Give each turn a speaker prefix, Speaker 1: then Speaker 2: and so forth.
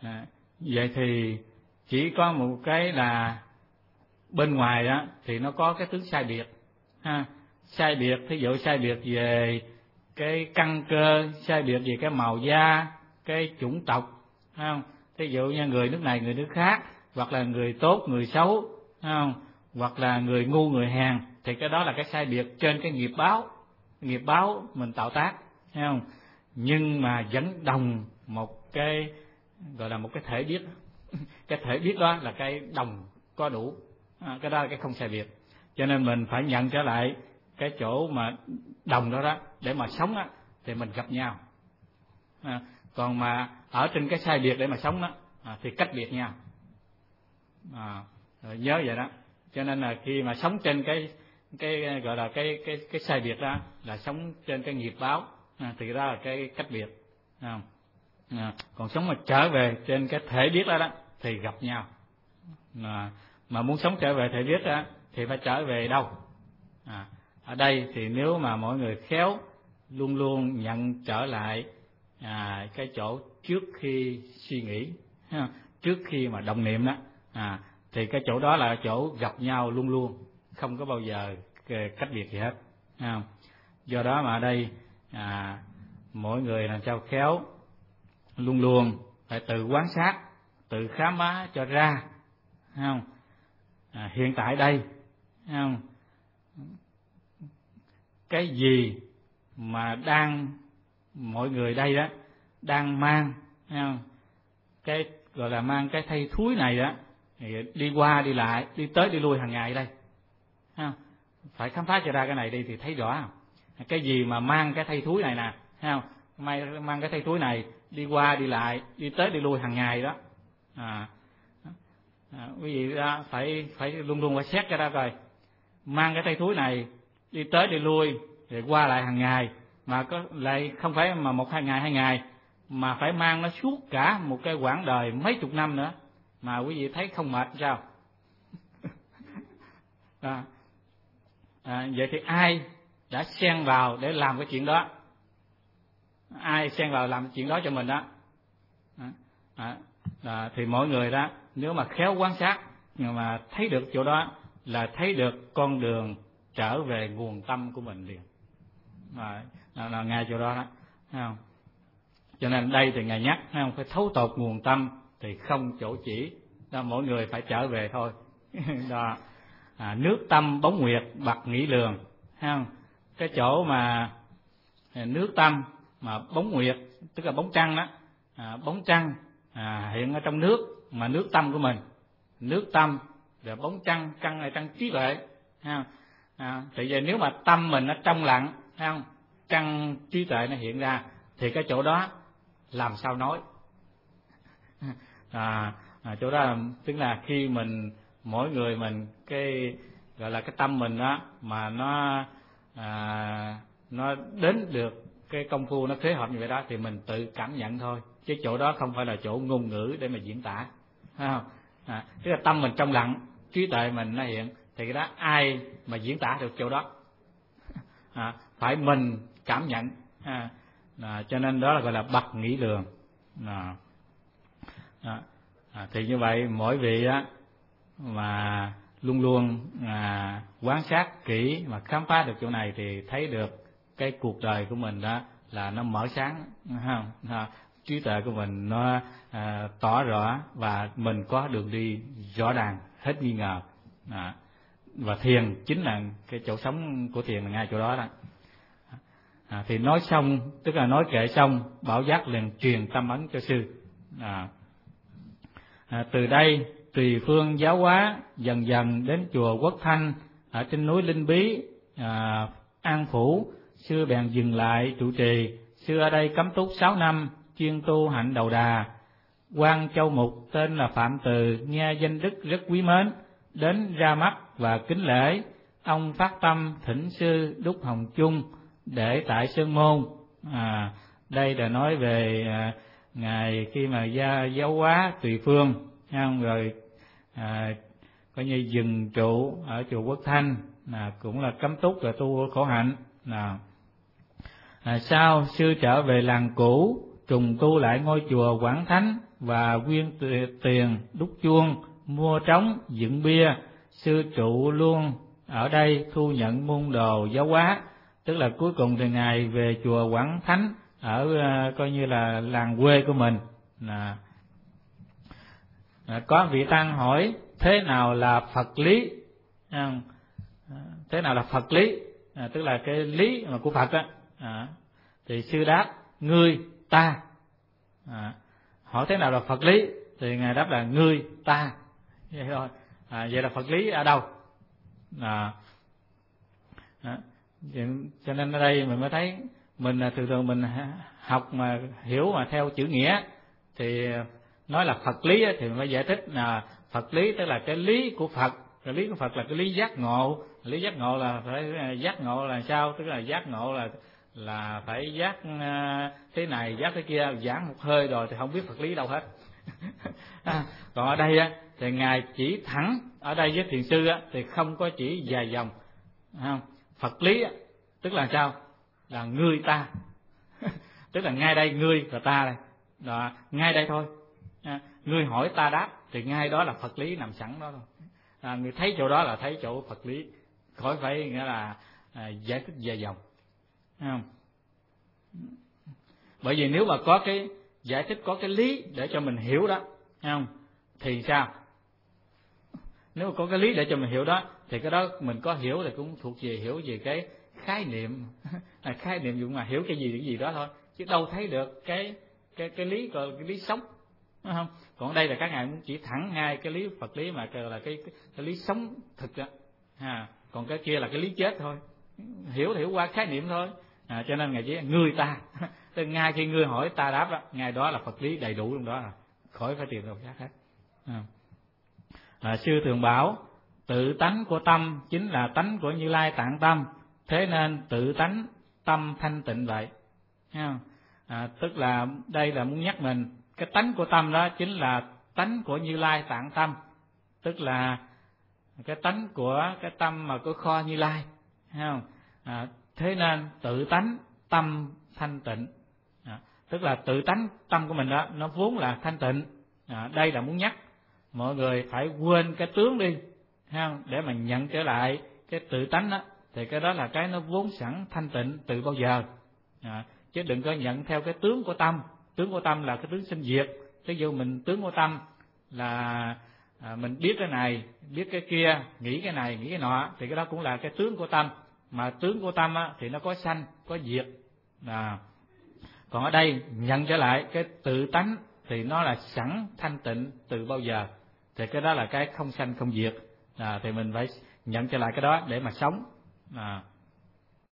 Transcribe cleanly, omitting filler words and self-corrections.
Speaker 1: Vậy thì chỉ có một cái là bên ngoài đó thì nó có cái tướng sai biệt ha, sai biệt, thí dụ sai biệt về cái căn cơ, sai biệt về cái màu da, cái chủng tộc, không? Thí dụ như người nước này người nước khác, hoặc là người tốt người xấu, không? Hoặc là người ngu người hèn, thì cái đó là cái sai biệt trên cái nghiệp báo mình tạo tác, thấy không? Nhưng mà vẫn đồng một cái gọi là một cái thể biết. Cái thể biết đó là cái đồng có đủ, cái đó là cái không sai biệt. Cho nên mình phải nhận trở lại cái chỗ mà đồng đó đó, để mà sống á thì mình gặp nhau. Còn mà ở trên cái sai biệt để mà sống đó thì cách biệt nhau. Rồi nhớ vậy đó. Cho nên là khi mà sống trên cái gọi là cái sai biệt đó là sống trên cái nghiệp báo, thì đó là cái cách biệt. Còn sống mà trở về trên cái thể biết đó thì gặp nhau. Mà muốn sống trở về thể biết đó thì phải trở về đâu? Ở đây thì nếu mà mỗi người khéo luôn luôn nhận trở lại cái chỗ trước khi suy nghĩ, trước khi mà động niệm đó, thì cái chỗ đó là chỗ gặp nhau luôn luôn, không có bao giờ cách biệt gì hết. Do đó mà ở đây mỗi người làm sao khéo luôn luôn phải tự quan sát, tự khám phá cho ra, không? Hiện tại đây, không? Cái gì mà đang mọi người đây đó đang mang, không? Cái gọi là mang cái thây thúi này đó, thì đi qua đi lại, đi tới đi lui hàng ngày đây, không? Phải khám phá cho ra cái này đi thì thấy rõ. Cái gì mà mang cái thây thúi này nè, không? Mang cái thây thúi này đi qua đi lại, đi tới đi lui hàng ngày đó, quý vị đó phải luôn luôn phải xét cho ra coi, mang cái thây thúi này đi tới đi lui rồi qua lại hàng ngày, mà có lại không phải mà 1-2 ngày, mà phải mang nó suốt cả một cái quãng đời mấy chục năm nữa, mà quý vị thấy không mệt sao? Vậy thì ai đã xen vào để làm cái chuyện đó? Ai xen vào làm chuyện đó cho mình đó? Thì mỗi người đó nếu mà khéo quan sát, nhưng mà thấy được chỗ đó là thấy được con đường trở về nguồn tâm của mình liền, là ngay chỗ đó đó, thấy không? Cho nên đây thì Ngài nhắc, thấy không? Phải thấu tột nguồn tâm thì không chỗ chỉ, đó mỗi người phải trở về thôi. Đó. Nước tâm bóng nguyệt bậc nghĩ lường, thấy không? Cái chỗ mà nước tâm mà bóng nguyệt tức là bóng trăng đó, bóng trăng hiện ở trong nước, mà nước tâm của mình, nước tâm rồi bóng trăng, trăng là trăng trí tuệ, thấy không? Thì giờ nếu mà tâm mình nó trong lặng, thấy không? Trăng trí tuệ nó hiện ra thì cái chỗ đó làm sao nói? Chỗ đó tức là khi mình mỗi người mình cái gọi là cái tâm mình đó mà nó đến được cái công phu nó phối hợp như vậy đó thì mình tự cảm nhận thôi, chứ chỗ đó không phải là chỗ ngôn ngữ để mà diễn tả, thấy không? Tức là tâm mình trong lặng, trí tuệ mình nó hiện, thì cái đó ai mà diễn tả được chỗ đó? Phải mình cảm nhận. Cho nên đó là gọi là bậc nghĩ lường. Thì như vậy mỗi vị á mà luôn luôn quan sát kỹ mà khám phá được chỗ này thì thấy được cái cuộc đời của mình đó là nó mở sáng, không? Trí tuệ của mình nó tỏ rõ và mình có đường đi rõ ràng hết nghi ngờ. Và thiền chính là cái chỗ sống của thiền là ngay chỗ đó đó. Thì nói xong, tức là nói kệ xong, Bảo Giác liền truyền tâm ấn cho sư. Từ đây tùy phương giáo hóa dần dần đến chùa Quốc Thanh ở trên núi Linh Bí, An Phủ. Sư bèn dừng lại trụ trì. Sư ở đây cấm túc 6 năm, chuyên tu hạnh đầu đà. Quan Châu Mục tên là Phạm Từ, nghe danh đức rất quý mến, đến ra mắt và kính lễ. Ông phát tâm thỉnh sư đúc hồng chung để tại Sơn Môn. Đây là nói về ngày khi mà giáo hóa tùy phương, rồi coi như dừng trụ ở chùa Quốc Thanh, cũng là cấm túc và tu khổ hạnh. Sau sư trở về làng cũ trùng tu lại ngôi chùa Quảng Thánh và quyên tiền đúc chuông, mua trống, dựng bia. Sư trụ luôn ở đây thu nhận môn đồ giáo hóa. Tức là cuối cùng thì ngài về chùa Quảng Thánh ở coi như là làng quê của mình. Có vị tăng hỏi thế nào là Phật lý? Thế nào là Phật lý? Tức là cái lý mà của Phật á. Thì sư đáp ngươi ta. Hỏi thế nào là Phật lý? Thì ngài đáp là ngươi ta. Vậy thôi. Vậy là Phật lý ở đâu? Cho nên ở đây mình mới thấy mình thường mình học mà hiểu mà theo chữ nghĩa thì nói là Phật lý thì mình phải giải thích là Phật lý tức là cái lý của Phật. Cái lý của Phật là cái lý giác ngộ. Lý giác ngộ là phải giác ngộ là sao? Tức là giác ngộ là phải giác thế này giác thế kia, giảng một hơi rồi thì không biết Phật lý đâu hết. Còn ở đây thì ngài chỉ thẳng, ở đây với thiền sư thì không có chỉ dài dòng. Phật lý tức là sao? Là ngươi ta. Tức là ngay đây ngươi và ta đây. Đó, ngay đây thôi. Ngươi hỏi ta đáp thì ngay đó là Phật lý nằm sẵn đó thôi. Người thấy chỗ đó là thấy chỗ Phật lý, khỏi phải nghĩa là giải thích dài dòng. Bởi vì nếu mà có cái giải thích, có cái lý để cho mình hiểu đó, thì sao? Nếu mà có cái lý để cho mình hiểu đó thì cái đó mình có hiểu thì cũng thuộc về hiểu về cái khái niệm. Khái niệm dùng mà hiểu cái gì đó thôi, chứ đâu thấy được cái lý, gọi cái lý sống, đúng không? Còn đây là các ngài muốn chỉ thẳng ngay cái lý Phật lý mà là cái lý sống thực đó. Còn cái kia là cái lý chết thôi, hiểu qua khái niệm thôi. Cho nên ngài chỉ người ta. Từ ngay khi ngươi hỏi ta đáp đó, ngay đó là Phật lý đầy đủ trong đó, khỏi phải tìm đâu khác hết. Sư thường bảo tự tánh của tâm chính là tánh của Như Lai Tạng Tâm, thế nên tự tánh tâm thanh tịnh vậy. Tức là đây là muốn nhắc mình cái tánh của tâm đó chính là tánh của Như Lai Tạng Tâm, tức là cái tánh của cái tâm mà của kho Như Lai, thế nên tự tánh tâm thanh tịnh. Tức là tự tánh tâm của mình đó nó vốn là thanh tịnh. Đây là muốn nhắc mọi người phải quên cái tướng đi, để mà nhận trở lại cái tự tánh đó, thì cái đó là cái nó vốn sẵn thanh tịnh từ bao giờ. Chứ đừng có nhận theo cái tướng của tâm. Tướng của tâm là cái tướng sinh diệt. Ví dụ mình tướng của tâm là mình biết cái này, biết cái kia, nghĩ cái này, nghĩ cái nọ, thì cái đó cũng là cái tướng của tâm. Mà tướng của tâm thì nó có sanh, có diệt. Còn ở đây nhận trở lại cái tự tánh thì nó là sẵn thanh tịnh từ bao giờ, thì cái đó là cái không sanh không diệt. Thì mình phải nhận trở lại cái đó để mà sống.